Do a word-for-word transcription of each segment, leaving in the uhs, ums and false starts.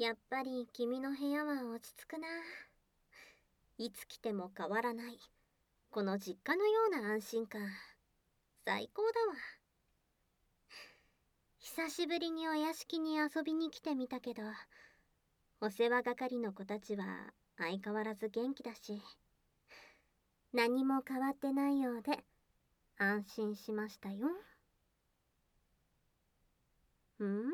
やっぱり君の部屋は落ち着くな。いつ来ても変わらない。この実家のような安心感。最高だわ。久しぶりにお屋敷に遊びに来てみたけど、お世話係の子たちは相変わらず元気だし、何も変わってないようで安心しましたよ。ん？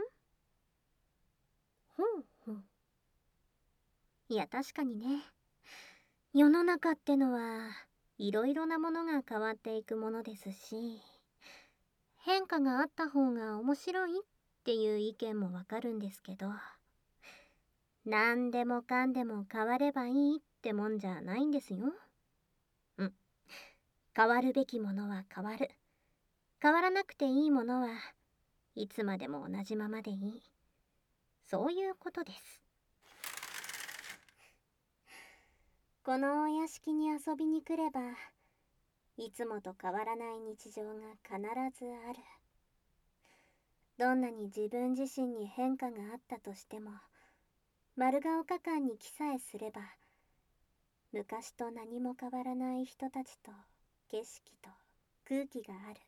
ほうほう。いや確かにね。世の中ってのはいろいろなものが変わっていくものですし、変化があった方が面白いっていう意見もわかるんですけど、何でもかんでも変わればいいってもんじゃないんですよ。うん。変わるべきものは変わる。変わらなくていいものはいつまでも同じままでいい。そういうことです。このお屋敷に遊びに来れば、いつもと変わらない日常が必ずある。どんなに自分自身に変化があったとしても、丸が丘館に来さえすれば、昔と何も変わらない人たちと景色と空気がある。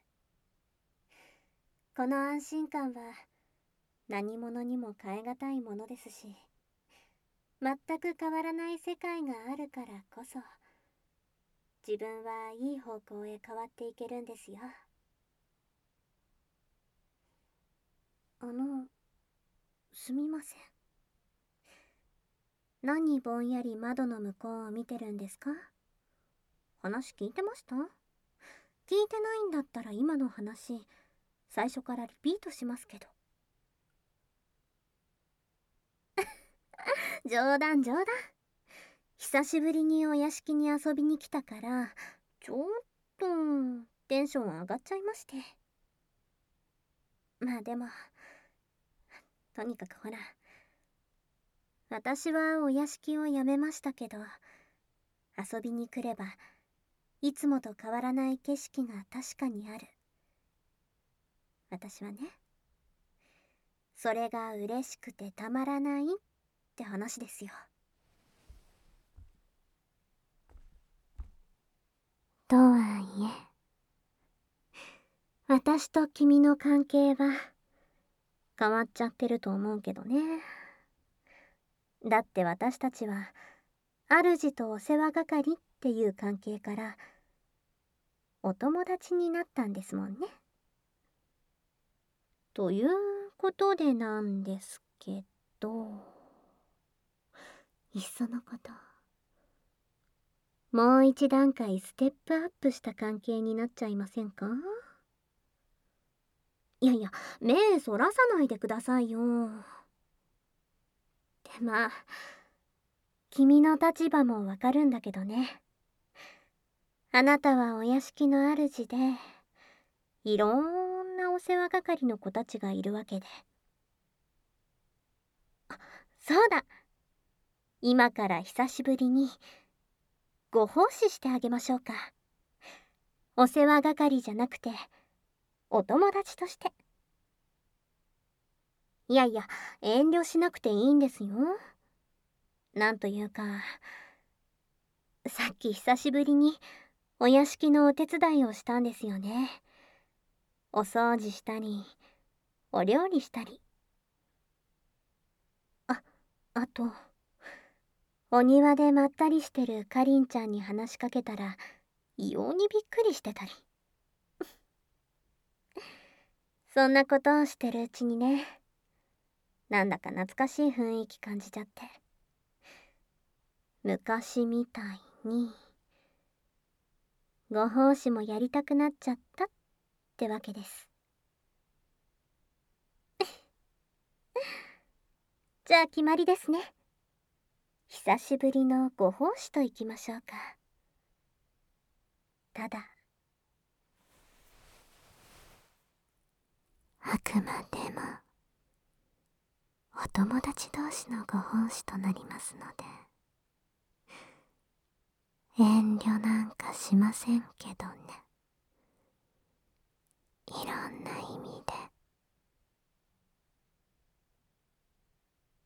この安心感は何者にも代え難いものですし、全く変わらない世界があるからこそ、自分はいい方向へ変わっていけるんですよ。あの、すみません。何ぼんやり窓の向こうを見てるんですか？話聞いてました？聞いてないんだったら今の話、最初からリピートしますけど。冗談冗談。久しぶりにお屋敷に遊びに来たから、ちょっとテンション上がっちゃいまして。まあでも、とにかくほら、私はお屋敷を辞めましたけど、遊びに来ればいつもと変わらない景色が確かにある。私はね、それが嬉しくてたまらないって話ですよ。とはいえ、私と君の関係は変わっちゃってると思うけどね。だって私たちは主とお世話係っていう関係からお友達になったんですもんね。ということでなんですけど、いっそのこと、もう一段階ステップアップした関係になっちゃいませんか？いやいや、目そらさないでくださいよ。で、まあ、君の立場もわかるんだけどね。あなたはお屋敷の主で、いろんなお世話係の子たちがいるわけで。あ、そうだ。今から久しぶりにご奉仕してあげましょうか。お世話係じゃなくて、お友達として。いやいや、遠慮しなくていいんですよ。なんというか、さっき久しぶりにお屋敷のお手伝いをしたんですよね。お掃除したり、お料理したり。あ、あと、お庭でまったりしてるかりんちゃんに話しかけたら、異様にびっくりしてたり。そんなことをしてるうちにね、なんだか懐かしい雰囲気感じちゃって。昔みたいに、ご奉仕もやりたくなっちゃったってわけです。じゃあ決まりですね。久しぶりのご奉仕といきましょうか。ただ、あくまでもお友達同士のご奉仕となりますので、遠慮なんかしませんけどね。いろんな